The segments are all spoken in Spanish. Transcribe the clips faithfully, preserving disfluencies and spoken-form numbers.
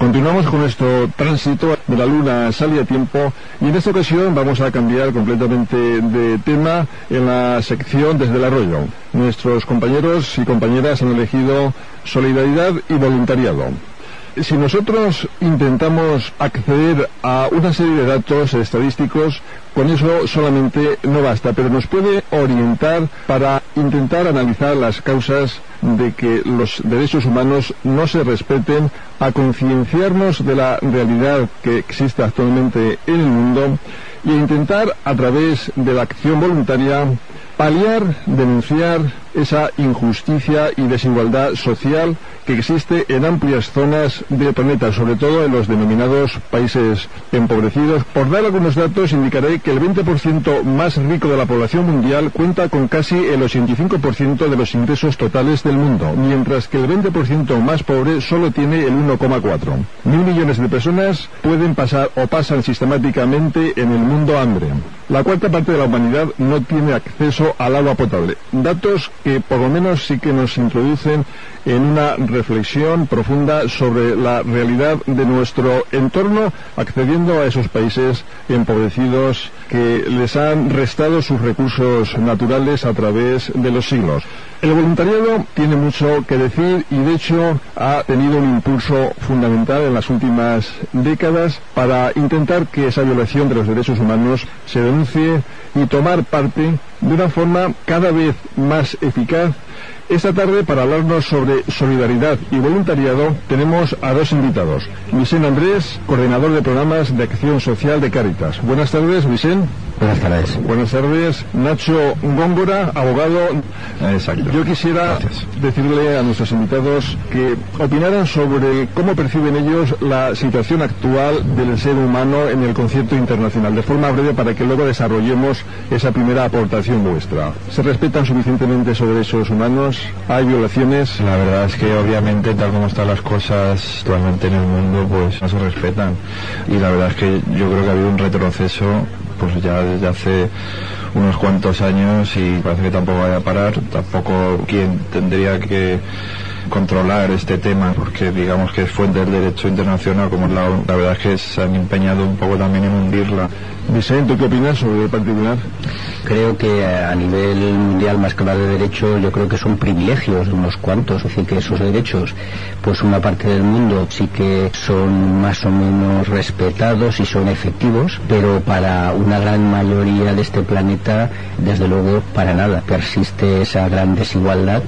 Continuamos con nuestro tránsito de la luna sale a tiempo y en esta ocasión vamos a cambiar completamente de tema en la sección Desde el Arroyo. Nuestros compañeros y compañeras han elegido solidaridad y voluntariado. Si nosotros intentamos acceder a una serie de datos estadísticos, con eso solamente no basta, pero nos puede orientar para intentar analizar las causas de que los derechos humanos no se respeten, a concienciarnos de la realidad que existe actualmente en el mundo y a intentar, a través de la acción voluntaria, paliar, denunciar esa injusticia y desigualdad social que existe en amplias zonas del planeta, sobre todo en los denominados países empobrecidos. Por dar algunos datos, indicaré que el veinte por ciento más rico de la población mundial cuenta con casi el ochenta y cinco por ciento de los ingresos totales del mundo, mientras que el veinte por ciento más pobre solo tiene el uno coma cuatro. Mil millones de personas pueden pasar o pasan sistemáticamente en el mundo hambre. La cuarta parte de la humanidad no tiene acceso al agua potable. Datos que por lo menos sí que nos introducen en una reflexión profunda sobre la realidad de nuestro entorno, accediendo a esos países empobrecidos que les han restado sus recursos naturales a través de los siglos. El voluntariado tiene mucho que decir y de hecho ha tenido un impulso fundamental en las últimas décadas para intentar que esa violación de los derechos humanos se denuncie y tomar parte de una forma cada vez más eficaz. Esta tarde, para hablarnos sobre solidaridad y voluntariado, tenemos a dos invitados. Vicent Andrés, coordinador de programas de acción social de Cáritas. Buenas tardes, Vicent. Buenas tardes. Buenas tardes. Nacho Góngora, abogado. Exacto. Yo quisiera Gracias. decirle a nuestros invitados que opinaran sobre cómo perciben ellos la situación actual del ser humano en el concierto internacional, de forma breve para que luego desarrollemos esa primera aportación vuestra. ¿Se respetan suficientemente esos derechos humanos? ¿Hay violaciones? La verdad es que obviamente, tal como están las cosas actualmente en el mundo, pues no se respetan. Y la verdad es que yo creo que ha habido un retroceso pues ya desde hace unos cuantos años y parece que tampoco vaya a parar. Tampoco quien tendría que controlar este tema, porque digamos que es fuente del derecho internacional como la ONU. La verdad es que se han empeñado un poco también en hundirla. Vicente, ¿tú qué opinas sobre el particular? Creo que a nivel mundial, más que hablar de derechos, yo creo que son privilegios de unos cuantos, es decir, que esos derechos, pues una parte del mundo sí que son más o menos respetados y son efectivos, pero para una gran mayoría de este planeta, desde luego, para nada. Persiste esa gran desigualdad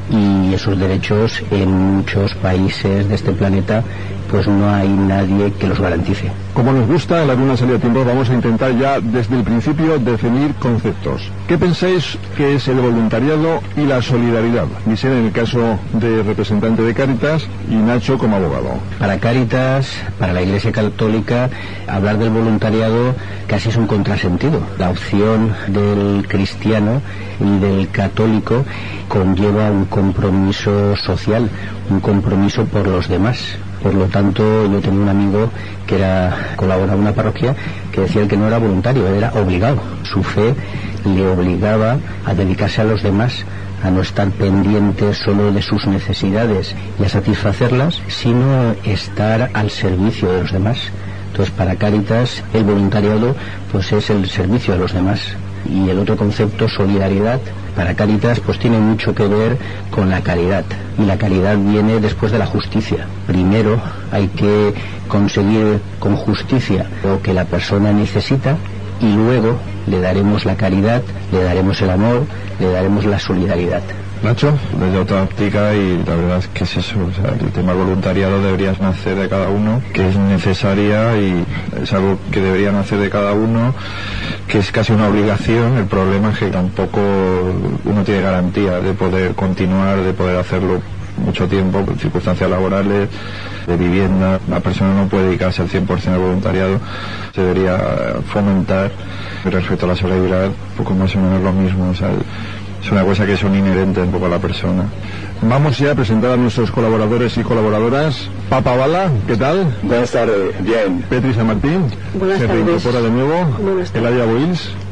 y esos derechos en muchos países de este planeta pues no hay nadie que los garantice. Como nos gusta en la Luna Salida a Tiempo, vamos a intentar ya desde el principio definir conceptos. ¿Qué pensáis que es el voluntariado y la solidaridad? Vicente, en el caso de representante de Cáritas, y Nacho como abogado. Para Cáritas, para la Iglesia Católica, hablar del voluntariado casi es un contrasentido. La opción del cristiano y del católico conlleva un compromiso social, un compromiso por los demás. Por lo tanto, yo tenía un amigo que era colaboraba en una parroquia que decía que no era voluntario, era obligado. Su fe le obligaba a dedicarse a los demás, a no estar pendiente solo de sus necesidades y a satisfacerlas, sino estar al servicio de los demás. Entonces, para Cáritas, el voluntariado pues es el servicio a los demás. Y el otro concepto, solidaridad, para Cáritas pues tiene mucho que ver con la caridad, y la caridad viene después de la justicia. Primero hay que conseguir con justicia lo que la persona necesita y luego le daremos la caridad, le daremos el amor, le daremos la solidaridad. Nacho, desde otra óptica, y la verdad es que es eso, o sea, el tema voluntariado debería nacer de cada uno, que es necesaria y es algo que debería nacer de cada uno, que es casi una obligación. El problema es que tampoco uno tiene garantía de poder continuar, de poder hacerlo mucho tiempo, por circunstancias laborales, de vivienda. La persona no puede dedicarse al cien por ciento al voluntariado. Se debería fomentar. Respecto a la solidaridad, poco más o menos lo mismo, o sea, es una cosa que son inherentes un poco a la persona. Vamos ya a presentar a nuestros colaboradores y colaboradoras. Papa Bala, ¿qué tal? Buenas tardes, bien. Petri San Martín, Buenas se tardes. reincorpora de nuevo. Buenas tardes. Eladia Boils.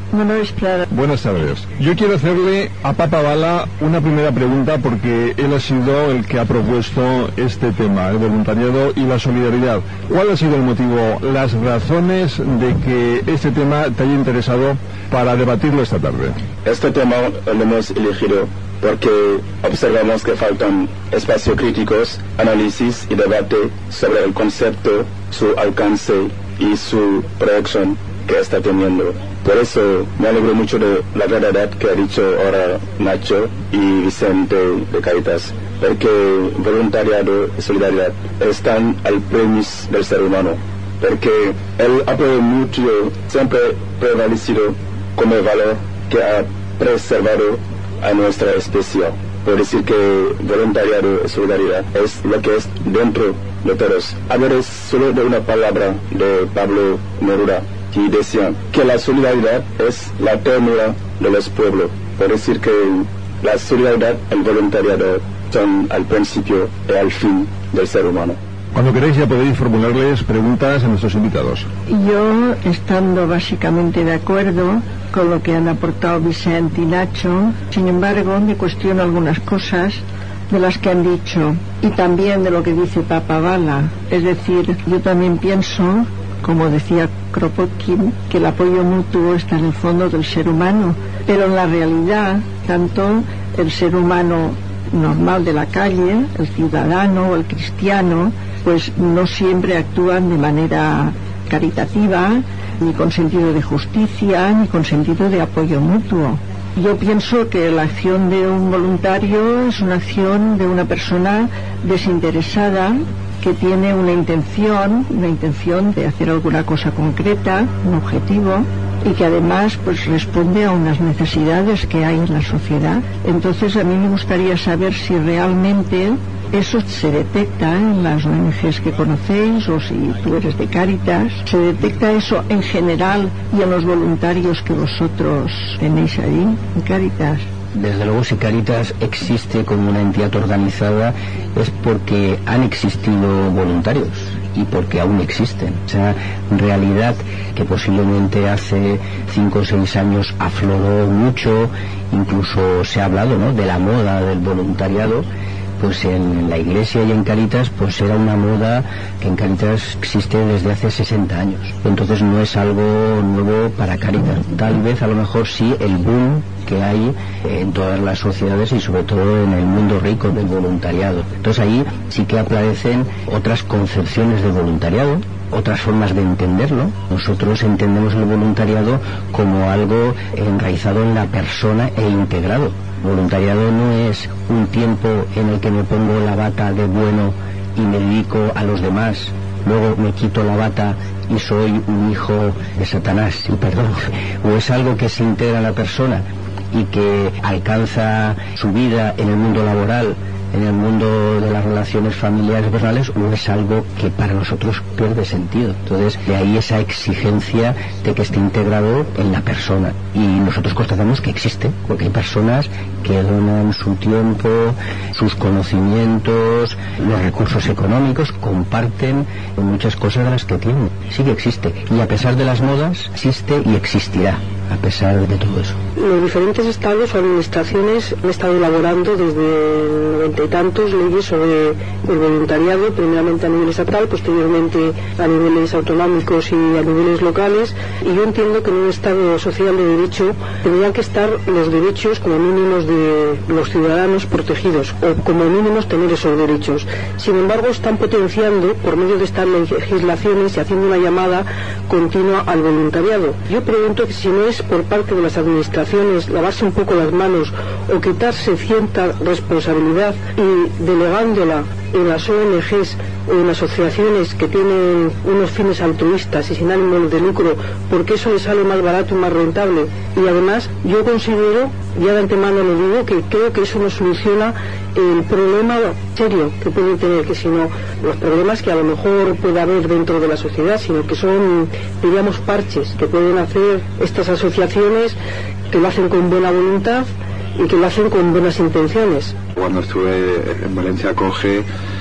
Buenas tardes. Yo quiero hacerle a Papa Bala una primera pregunta porque él ha sido el que ha propuesto este tema, el voluntariado y la solidaridad. ¿Cuál ha sido el motivo, las razones de que este tema te haya interesado para debatirlo esta tarde? Este tema lo hemos elegido porque observamos que faltan espacios críticos, análisis y debate sobre el concepto, su alcance y su proyección que está teniendo. Por eso me alegro mucho de la verdad que ha dicho ahora Nacho y Vicente de Caritas, porque voluntariado y solidaridad están al premis del ser humano, porque el apoyo mutuo siempre ha prevalecido como valor que ha preservado a nuestra especie. Por decir que voluntariado y solidaridad es lo que es dentro de todos. Hablaré solo de una palabra de Pablo Neruda, que decía que la solidaridad es la ternura de los pueblos. Por decir que la solidaridad y el voluntariado son al principio y al fin del ser humano. Cuando queréis ya podéis formularles preguntas a nuestros invitados. Yo, estando básicamente de acuerdo con lo que han aportado Vicente y Nacho, sin embargo me cuestiono algunas cosas de las que han dicho y también de lo que dice Papa Bala. Es decir, yo también pienso, como decía Kropotkin, que el apoyo mutuo está en el fondo del ser humano, pero en la realidad, tanto el ser humano normal de la calle, el ciudadano o el cristiano, pues no siempre actúan de manera caritativa, ni con sentido de justicia, ni con sentido de apoyo mutuo. Yo pienso que la acción de un voluntario es una acción de una persona desinteresada que tiene una intención, una intención de hacer alguna cosa concreta, un objetivo, y que además pues responde a unas necesidades que hay en la sociedad. Entonces a mí me gustaría saber si realmente eso se detecta en las O N Ges que conocéis, o si tú eres de Cáritas, ¿se detecta eso en general y en los voluntarios que vosotros tenéis ahí en Cáritas? Desde luego, si Cáritas existe como una entidad organizada es porque han existido voluntarios y porque aún existen. O sea, realidad que posiblemente hace cinco o seis años afloró mucho, incluso se ha hablado, ¿no?, de la moda del voluntariado. Pues en la Iglesia y en Cáritas pues era una moda que en Cáritas existe desde hace sesenta años. Entonces no es algo nuevo para Cáritas. Tal vez a lo mejor sí el boom que hay en todas las sociedades y sobre todo en el mundo rico del voluntariado. Entonces ahí sí que aparecen otras concepciones de voluntariado, otras formas de entenderlo. Nosotros entendemos el voluntariado como algo enraizado en la persona e integrado. Voluntariado no es un tiempo en el que me pongo la bata de bueno y me dedico a los demás, luego me quito la bata y soy un hijo de Satanás, y perdón. O es algo que se integra a la persona y que alcanza su vida en el mundo laboral, en el mundo de las relaciones familiares y personales, o es algo que para nosotros pierde sentido. Entonces, de ahí esa exigencia de que esté integrado en la persona. Y nosotros constatamos que existe, porque hay personas que donan su tiempo, sus conocimientos, los recursos económicos, comparten muchas cosas de las que tienen. Sí que existe. Y a pesar de las modas, existe y existirá, a pesar de todo eso. Los diferentes estados o administraciones han estado elaborando desde noventa y tantos leyes sobre el voluntariado, primeramente a nivel estatal, posteriormente a niveles autonómicos y a niveles locales, y yo entiendo que en un estado social de derecho tendrían que estar los derechos como mínimos de los ciudadanos protegidos, o como mínimos tener esos derechos. Sin embargo, están potenciando por medio de estas legislaciones y haciendo una llamada continua al voluntariado. Yo pregunto que si no es por parte de las administraciones lavarse un poco las manos o quitarse cierta responsabilidad y delegándola en las O N Ges o en asociaciones que tienen unos fines altruistas y sin ánimo de lucro, porque eso les sale más barato y más rentable. Y además yo considero, ya de antemano lo digo, que creo que eso no soluciona el problema serio que puede tener, que sino los problemas que a lo mejor puede haber dentro de la sociedad, sino que son, diríamos, parches que pueden hacer estas asociaciones, que lo hacen con buena voluntad y que lo hacen con buenas intenciones. Cuando estuve en Valencia Acoge,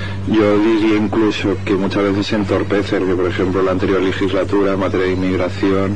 yo diría incluso que muchas veces se entorpece, que por ejemplo la anterior legislatura en materia de inmigración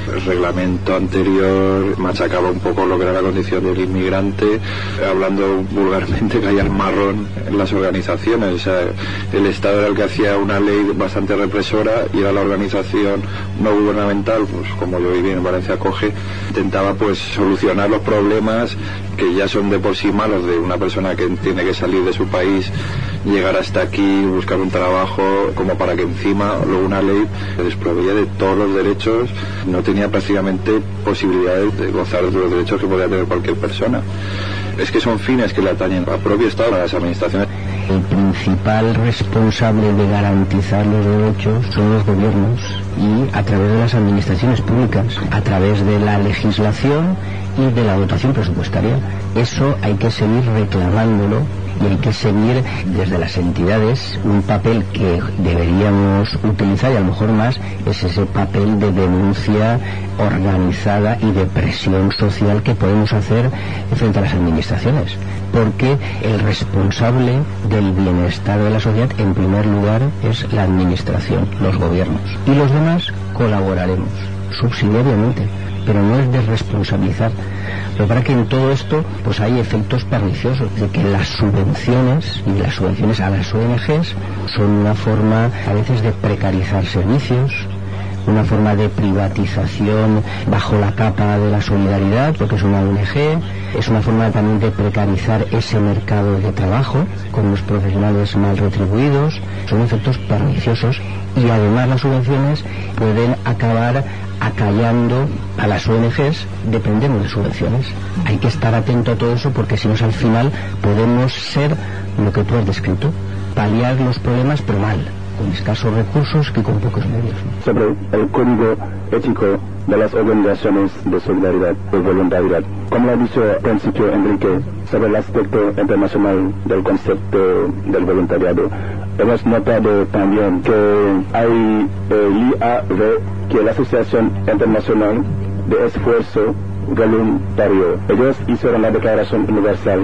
El reglamento anterior machacaba un poco lo que era la condición del inmigrante, hablando vulgarmente caía el marrón en las organizaciones. O sea, el Estado era el que hacía una ley bastante represora y era la organización no gubernamental, pues como yo viví en Valencia Acoge, intentaba pues solucionar los problemas que ya son de por sí malos de una persona que tiene que salir de su país, llegar hasta aquí, buscar un trabajo, como para que encima luego una ley se desproveía de todos los derechos, no tenía prácticamente posibilidades de gozar de los derechos que podía tener cualquier persona. Es que son fines que le atañen al propio Estado, a las administraciones. El principal responsable de garantizar los derechos son los gobiernos y a través de las administraciones públicas, a través de la legislación y de la dotación presupuestaria. Eso hay que seguir reclamándolo y hay que seguir desde las entidades un papel que deberíamos utilizar, y a lo mejor más es ese papel de denuncia organizada y de presión social que podemos hacer frente a las administraciones, porque el responsable del bienestar de la sociedad en primer lugar es la administración, los gobiernos, y los demás colaboraremos subsidiariamente, pero no es desresponsabilizar. Pero para que en todo esto pues hay efectos perniciosos, de que las subvenciones y las subvenciones a las O N Ges son una forma a veces de precarizar servicios, una forma de privatización bajo la capa de la solidaridad, porque es una O N G, es una forma también de precarizar ese mercado de trabajo con los profesionales mal retribuidos. Son efectos perniciosos y además las subvenciones pueden acabar acallando a las O N Ges, dependemos de subvenciones. Hay que estar atento a todo eso, porque si no, al final podemos ser lo que tú has descrito, paliar los problemas pero mal, con escasos recursos y con pocos medios, ¿no? Sobre el código ético de las organizaciones de solidaridad y voluntariedad, como lo ha dicho al principio Enrique, sobre el aspecto internacional del concepto del voluntariado, hemos notado también que hay el I A V, que es la Asociación Internacional de Esfuerzo Voluntario. Ellos hicieron la Declaración Universal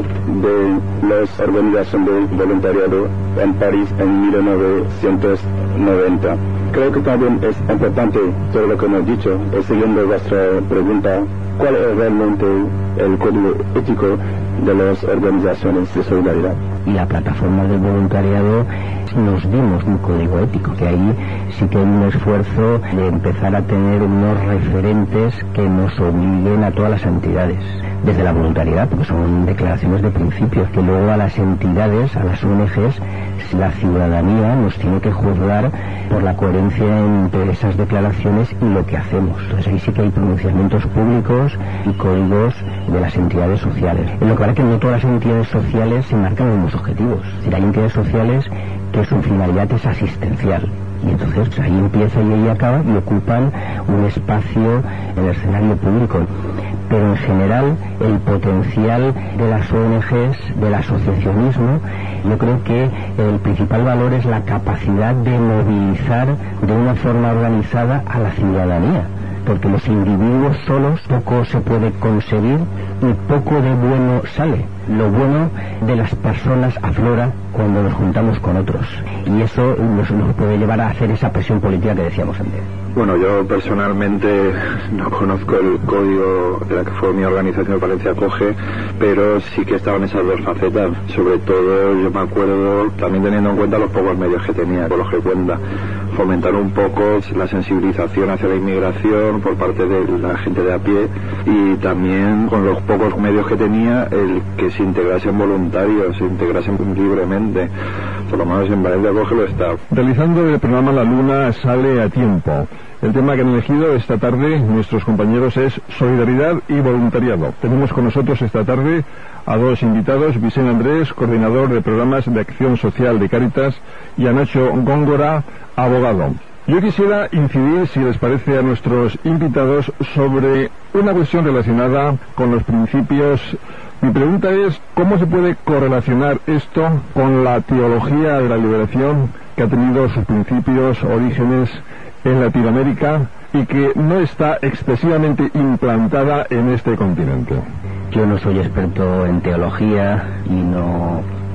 de las Organizaciones de Voluntariado en París en mil novecientos noventa. Creo que también es importante todo lo que hemos dicho, y siguiendo vuestra pregunta, ¿cuál es realmente el código ético de las organizaciones de solidaridad? Y la plataforma del voluntariado nos dimos un código ético, que ahí sí que hay un esfuerzo de empezar a tener unos referentes que nos obliguen a todas las entidades, desde la voluntariedad, porque son declaraciones de principios, que luego a las entidades, a las O N Ges, la ciudadanía nos tiene que juzgar por la coherencia entre esas declaraciones y lo que hacemos. Entonces ahí sí que hay pronunciamientos públicos y códigos de las entidades sociales. En lo que pasa es que no todas las entidades sociales se marcan los mismos objetivos. Es decir, hay entidades sociales que su finalidad es asistencial, y entonces pues, ahí empieza y ahí acaba y ocupan un espacio en el escenario público. Pero en general el potencial de las O N Ges, del asociacionismo, yo creo que el principal valor es la capacidad de movilizar de una forma organizada a la ciudadanía, porque los individuos solos poco se puede conseguir y poco de bueno sale. Lo bueno de las personas aflora cuando nos juntamos con otros, y eso nos, nos puede llevar a hacer esa presión política que decíamos antes. Bueno, yo personalmente no conozco el código de la que fue mi organización Valencia Acoge, pero sí que estaban esas dos facetas. Sobre todo, yo me acuerdo, también teniendo en cuenta los pocos medios que tenía, con los que cuenta, fomentar un poco la sensibilización hacia la inmigración por parte de la gente de a pie, y también con los pocos medios que tenía, el que se integrasen voluntarios, se integrasen libremente. Por lo menos en Valencia Acoge lo está. Realizando el programa La Luna sale a tiempo. El tema que han elegido esta tarde nuestros compañeros es solidaridad y voluntariado. Tenemos con nosotros esta tarde a dos invitados, Vicente Andrés, coordinador de programas de acción social de Cáritas, y a Nacho Góngora, abogado. Yo quisiera incidir, si les parece a nuestros invitados, sobre una cuestión relacionada con los principios. Mi pregunta es, ¿cómo se puede correlacionar esto con la teología de la liberación, que ha tenido sus principios, orígenes en Latinoamérica y que no está excesivamente implantada en este continente? Yo no soy experto en teología y no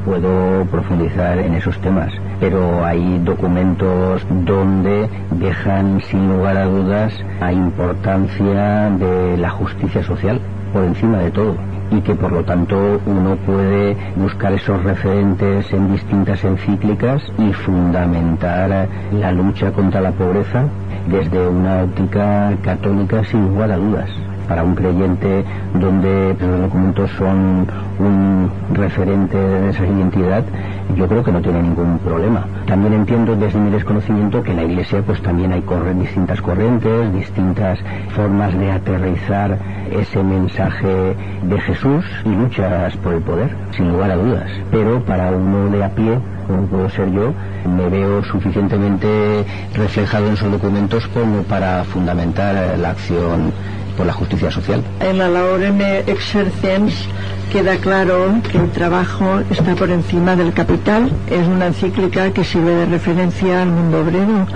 puedo profundizar en esos temas, pero hay documentos donde dejan sin lugar a dudas la importancia de la justicia social por encima de todo, y que por lo tanto uno puede buscar esos referentes en distintas encíclicas y fundamentar la lucha contra la pobreza desde una óptica católica sin lugar a dudas. Para un creyente donde los documentos son un referente de esa identidad, yo creo que no tiene ningún problema. También entiendo desde mi desconocimiento que en la Iglesia pues también hay corre- distintas corrientes, distintas formas de aterrizar ese mensaje de Jesús y luchas por el poder, sin lugar a dudas. Pero para uno de a pie, como puedo ser yo, me veo suficientemente reflejado en esos documentos como para fundamentar la acción por la justicia social. En la Laurene Exercens queda claro que el trabajo está por encima del capital. Es una encíclica que sirve de referencia al mundo obrero.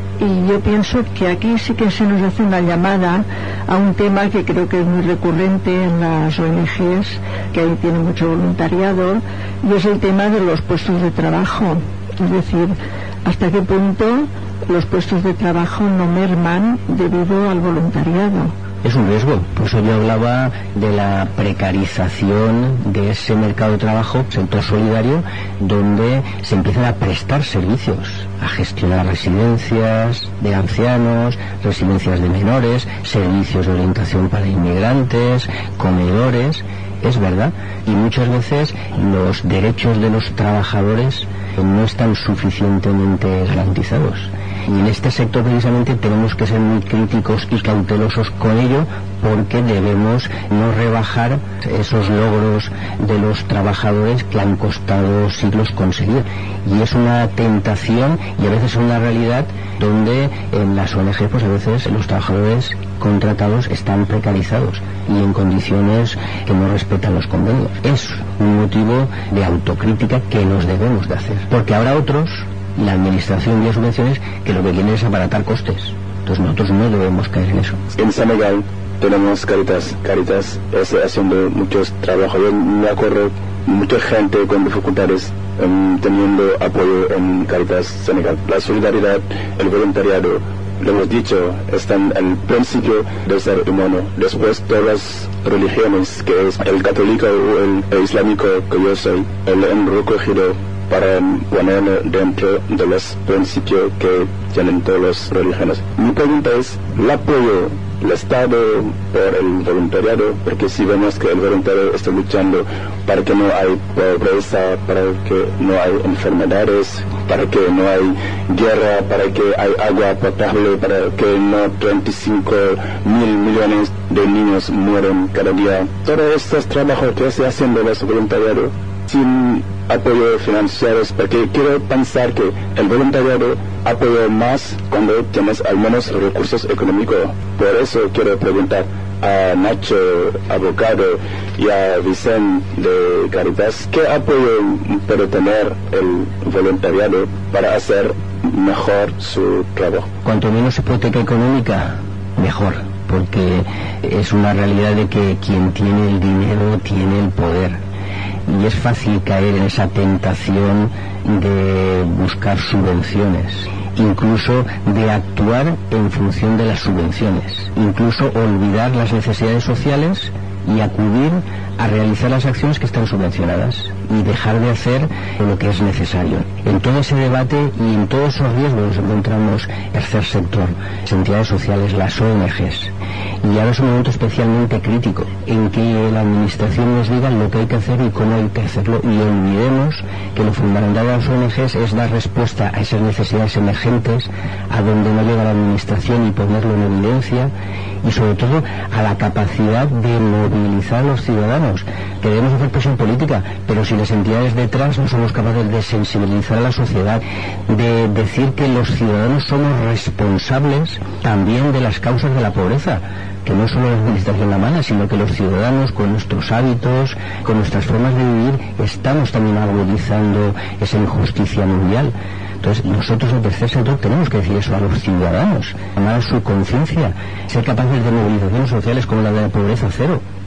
Y yo pienso que aquí sí que se nos hace una llamada a un tema que creo que es muy recurrente en las O N Ges, que ahí tiene mucho voluntariado, y es el tema de los puestos de trabajo. Es decir, hasta qué punto los puestos de trabajo no merman debido al voluntariado. Es un riesgo, por eso yo hablaba de la precarización de ese mercado de trabajo, sector solidario, donde se empiezan a prestar servicios, a gestionar residencias de ancianos, residencias de menores, servicios de orientación para inmigrantes, comedores. Es verdad, y muchas veces los derechos de los trabajadores no están suficientemente garantizados. Y en este sector precisamente tenemos que ser muy críticos y cautelosos con ello, porque debemos no rebajar esos logros de los trabajadores que han costado siglos conseguir. Y es una tentación y a veces una realidad donde en las O N G pues a veces los trabajadores contratados están precarizados y en condiciones que no respetan los convenios. Es un motivo de autocrítica que nos debemos de hacer, porque habrá otros, la administración y subvenciones, que lo que quieren es abaratar costes. Entonces nosotros no debemos caer en eso. En Senegal tenemos Caritas. Caritas está haciendo muchos trabajos. Yo me acuerdo mucha gente con dificultades um, teniendo apoyo en Caritas Senegal. La solidaridad, el voluntariado, lo hemos dicho, están en el principio del ser humano. Después todas las religiones, que es el católico o el, el islámico que yo soy, el han recogido para poner dentro de los principios que tienen todas las religiones. Mi pregunta es, ¿el apoyo del Estado por el voluntariado? Porque si vemos que el voluntariado está luchando para que no hay pobreza, para que no hay enfermedades, para que no hay guerra, para que hay agua potable, para que no treinta y cinco mil millones de niños mueren cada día. Todos estos trabajos que se hacen de los voluntariados sin apoyo financiero, porque quiero pensar que el voluntariado apoya más cuando tienes al menos recursos económicos. Por eso quiero preguntar a Nacho, abogado, y a Vicente de Caritas, ¿qué apoyo puede tener el voluntariado para hacer mejor su trabajo? Cuanto menos hipoteca económica, mejor, porque es una realidad de que quien tiene el dinero tiene el poder. Y es fácil caer en esa tentación de buscar subvenciones, incluso de actuar en función de las subvenciones, incluso olvidar las necesidades sociales y acudir a realizar las acciones que están subvencionadas y dejar de hacer lo que es necesario. En todo ese debate y en todos esos riesgos nos encontramos el tercer sector, las entidades sociales, las O N Ges. Y ahora es un momento especialmente crítico en que la administración nos diga lo que hay que hacer y cómo hay que hacerlo, y olvidemos que lo fundamental de las O N Ges es dar respuesta a esas necesidades emergentes, a donde no llega la administración, y ponerlo en evidencia, y sobre todo a la capacidad de movilizar a los ciudadanos, que debemos hacer presión política, pero si las entidades detrás no somos capaces de sensibilizar a la sociedad, de decir que los ciudadanos somos responsables también de las causas de la pobreza, que no solo la administración la manda, sino que los ciudadanos, con nuestros hábitos, con nuestras formas de vivir, estamos también agudizando esa injusticia mundial. Entonces nosotros, el tercer sector, tenemos que decir eso a los ciudadanos, llamar a su conciencia, ser capaces de movilizaciones sociales como la de la pobreza cero,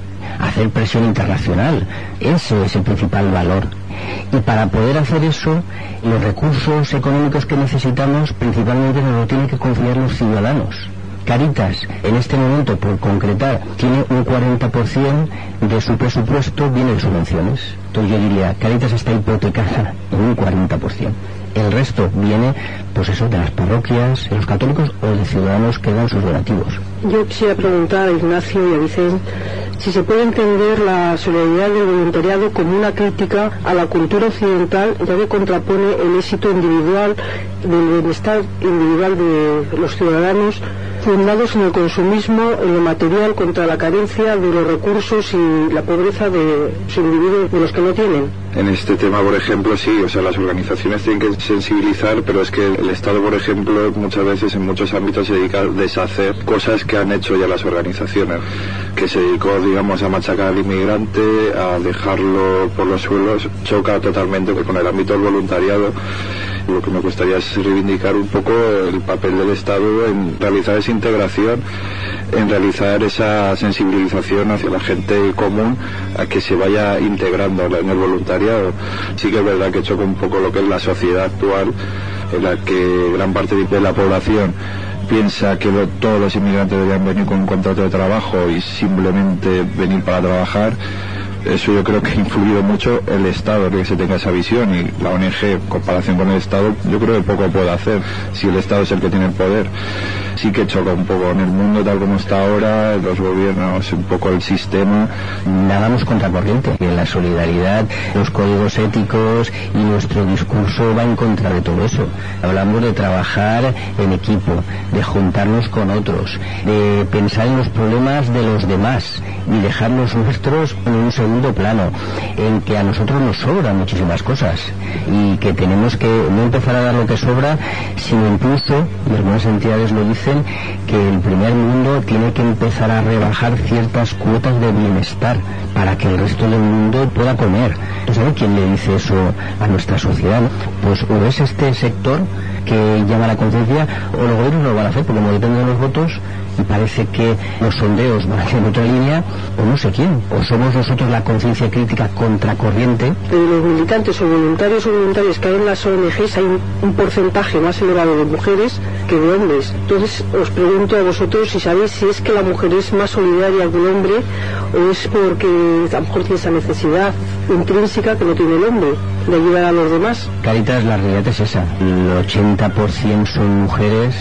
hacer presión internacional. Ese es el principal valor. Y para poder hacer eso, los recursos económicos que necesitamos principalmente nos lo tienen que confiar los ciudadanos. Cáritas, en este momento, por concretar, tiene un cuarenta por ciento de su presupuesto viene de subvenciones. Entonces yo diría, Cáritas está hipotecada en un cuarenta por ciento. El resto viene, pues eso, de las parroquias, de los católicos o de ciudadanos que dan sus donativos. Yo quisiera preguntar a Ignacio y a Vicente si se puede entender la solidaridad del voluntariado como una crítica a la cultura occidental, ya que contrapone el éxito individual, del bienestar individual de los ciudadanos, fundados en el consumismo, en lo material, contra la carencia de los recursos y la pobreza de los individuos, de los que no tienen. En este tema, por ejemplo, sí, o sea, las organizaciones tienen que sensibilizar, pero es que el Estado, por ejemplo, muchas veces en muchos ámbitos se dedica a deshacer cosas que han hecho ya las organizaciones, que se dedicó, digamos, a machacar al inmigrante, a dejarlo por los suelos, choca totalmente con el ámbito del voluntariado. Lo que me gustaría es reivindicar un poco el papel del Estado en realizar esa integración, en realizar esa sensibilización hacia la gente común, a que se vaya integrando en el voluntariado. Sí que es verdad que choca un poco lo que es la sociedad actual, en la que gran parte de la población piensa que lo, todos los inmigrantes deberían venir con un contrato de trabajo y simplemente venir para trabajar. Eso yo creo que ha influido mucho el Estado, que se tenga esa visión, y la O N G, en comparación con el Estado, yo creo que poco puede hacer si el Estado es el que tiene el poder. Sí que choca un poco en el mundo tal como está ahora, los gobiernos, un poco el sistema. Nadamos contracorriente, en la solidaridad, los códigos éticos y nuestro discurso va en contra de todo eso. Hablamos de trabajar en equipo, de juntarnos con otros, de pensar en los problemas de los demás y dejar los nuestros en un segundo plano, en que a nosotros nos sobran muchísimas cosas y que tenemos que no empezar a dar lo que sobra, sino incluso, y algunas entidades lo dicen, que el primer mundo tiene que empezar a rebajar ciertas cuotas de bienestar para que el resto del mundo pueda comer. Entonces, ¿sabe quién le dice eso a nuestra sociedad? Pues o es este sector que llama a la conciencia, o los gobiernos no lo van a hacer, porque como dependen de los votos, y parece que los sondeos van en otra línea, o no sé quién, o somos nosotros la conciencia crítica contracorriente. De los militantes o voluntarios o voluntarias que hay en las O N Ges hay un, un porcentaje más elevado de mujeres que de hombres. Entonces os pregunto a vosotros si sabéis si es que la mujer es más solidaria que el hombre, o es porque a lo mejor tiene esa necesidad intrínseca que no tiene el hombre de ayudar a los demás. Cáritas, la realidad es esa, el ochenta por ciento son mujeres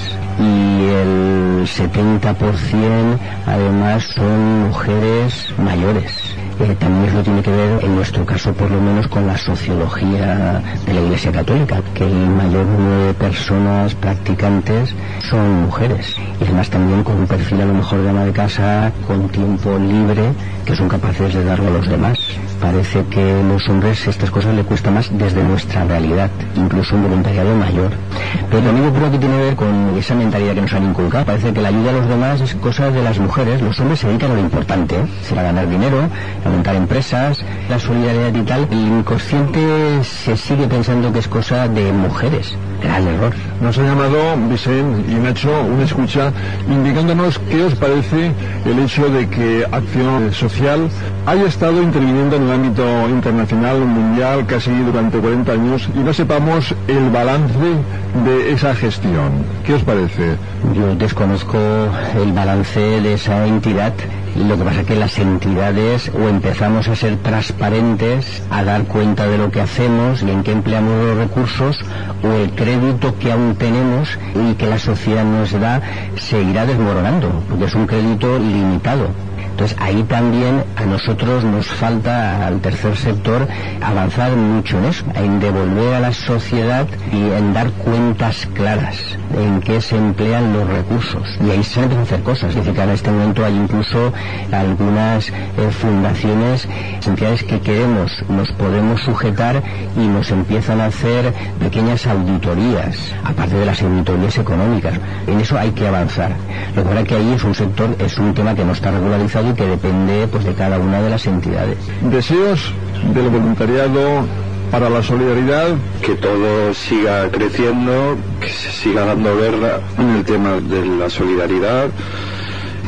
y el setenta por ciento además son mujeres mayores. Eh, también eso tiene que ver, en nuestro caso por lo menos, con la sociología de la Iglesia Católica, que el mayor número de personas practicantes son mujeres, y además también con un perfil a lo mejor de ama de casa, con tiempo libre, que son capaces de darlo a los demás. Parece que a los hombres estas cosas les cuesta más desde nuestra realidad, incluso un voluntariado mayor. Pero también yo creo que tiene que ver con esa mentalidad que nos han inculcado. Parece que la ayuda a los demás es cosa de las mujeres. Los hombres se dedican a lo importante, ¿eh? Será ganar dinero, a montar empresas, la solidaridad y tal. El inconsciente se sigue pensando que es cosa de mujeres. Gran error. Nos ha llamado Vicente y Nacho una escucha indicándonos qué os parece el hecho de que Acción Social haya estado interviniendo en el ámbito internacional, mundial, casi durante cuarenta años, y no sepamos el balance de esa gestión. ¿Qué os parece? Yo desconozco el balance de esa entidad. Lo que pasa es que las entidades o empezamos a ser transparentes, a dar cuenta de lo que hacemos y en qué empleamos los recursos, o el crédito que aún tenemos y que la sociedad nos da se irá desmoronando, porque es un crédito limitado. Entonces ahí también a nosotros nos falta, al tercer sector, avanzar mucho en eso, en devolver a la sociedad y en dar cuentas claras en qué se emplean los recursos. Y ahí se empiezan a hacer cosas. Es decir, que en este momento hay incluso algunas eh, fundaciones, entidades que queremos, nos podemos sujetar y nos empiezan a hacer pequeñas auditorías, aparte de las auditorías económicas. En eso hay que avanzar. Lo que pasa es que ahí es un sector, es un tema que no está regularizado y que depende pues de cada una de las entidades. Deseos del voluntariado para la solidaridad. Que todo siga creciendo, que se siga dando guerra en el tema de la solidaridad,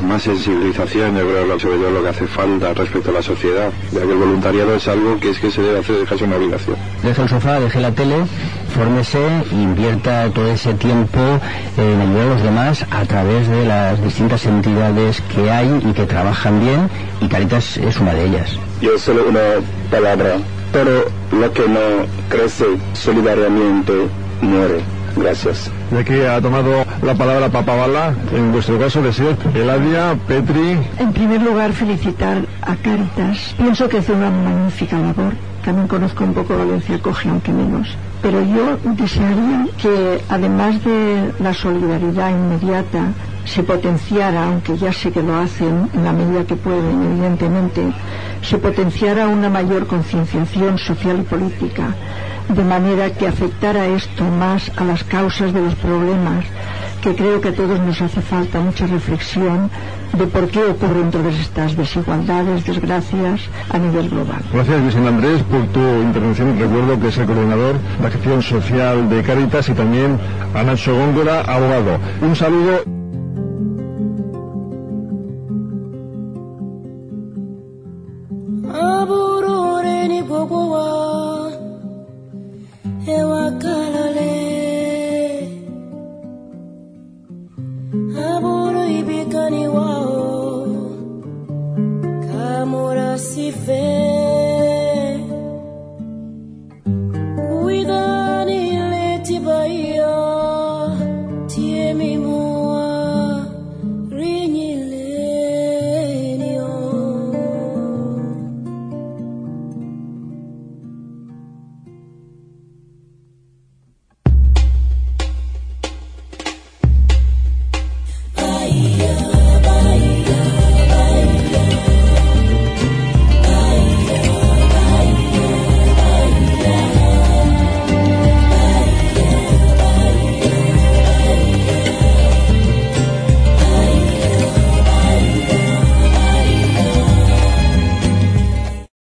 más sensibilización, yo creo, sobre todo lo que hace falta respecto a la sociedad, ya que el voluntariado es algo que es que se debe hacer, es casi una obligación. Deje el sofá, deje la tele, fórmese e invierta todo ese tiempo en ayudar a los demás a través de las distintas entidades que hay y que trabajan bien, y Cáritas es una de ellas. Yo solo una palabra, pero lo que no crece solidariamente muere. Gracias. Ya que ha tomado la palabra Papa Bala, en vuestro caso, deseo, Eladia, Petri. En primer lugar, felicitar a Cáritas. Pienso que hace una magnífica labor. También conozco un poco Valencia Acoge, aunque menos. Pero yo desearía que, además de la solidaridad inmediata, se potenciara, aunque ya sé que lo hacen en la medida que pueden, evidentemente, se potenciara una mayor concienciación social y política, de manera que afectara esto más a las causas de los problemas, que creo que a todos nos hace falta mucha reflexión de por qué ocurren todas estas desigualdades, desgracias a nivel global. Gracias, Vicente Andrés, por tu intervención. Recuerdo que es el coordinador de acción social de Cáritas, y también a Nacho Góngora, abogado. Un saludo.